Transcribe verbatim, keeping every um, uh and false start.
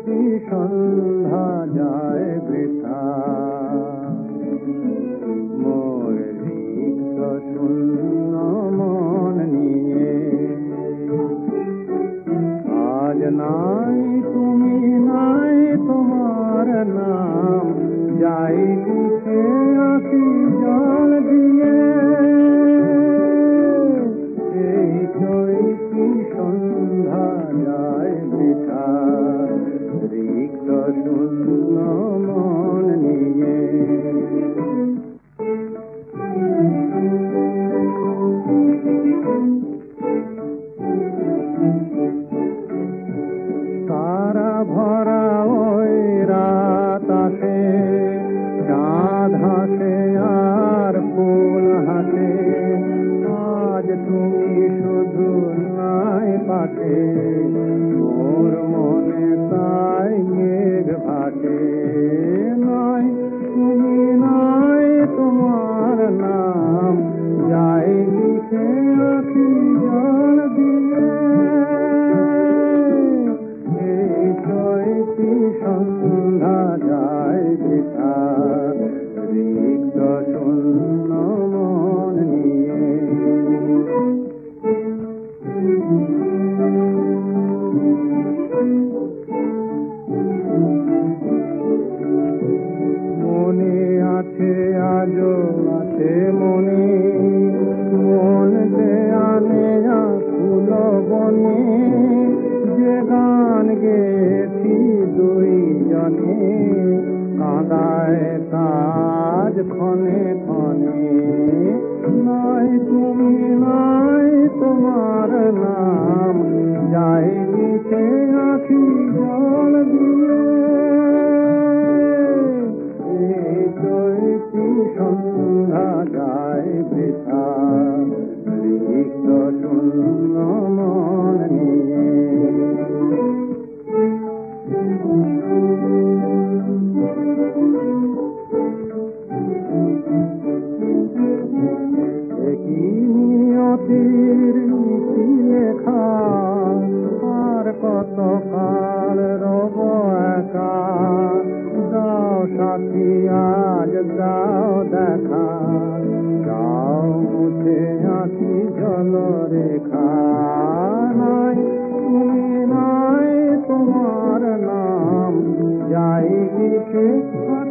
কি সন্ধ্যা যায় বৃথা, মোর রিক্ত শূন্য মন নিয়ে। আজ নাই তুমি, নাই তোমার নাম, যাই লিখে আঁকি জল দিয়ে। এই চৈতি সন্ধ্যা যায় বৃথা, রিক্ত শূন্য মন নিয়ে। তারা ভরা ওই রাত আসে, চাঁদ হাসে আর ফুল হাসে। আজ তুমি শুধু নাই পাশে, মোর মনে তাই মেঘ ভাসে। নাই তুমি, নাই তোমার নাম, যাই লিখে আঁকি জল দিয়ে। এই চৈতি সন্ধ্যা যায় বৃথা, রিক্ত শূন্য মন নিয়ে। মনে আছে আজও আছে মনে, মন যে আনে আকুল বনে। যে গান গেছি দুইজনে, কাঁদায় কাজ ক্ষণে ক্ষণে। নাই তুমি, নাই তোমার নাম, যাই লিখে আঁকি জল দিয়ে। এই চৈতি সন্ধ্যা যায় বৃথা, রিক্ত শূন্য মন নিয়ে। একই নিয়তির নীতি লেখা, আর কত কাল রব একা। যাও সাথী আজ যাও দেখা, যাও মুছে আঁকি জল রেখা। নাই তুমি, নাই তোমার নাম, যাই লিখে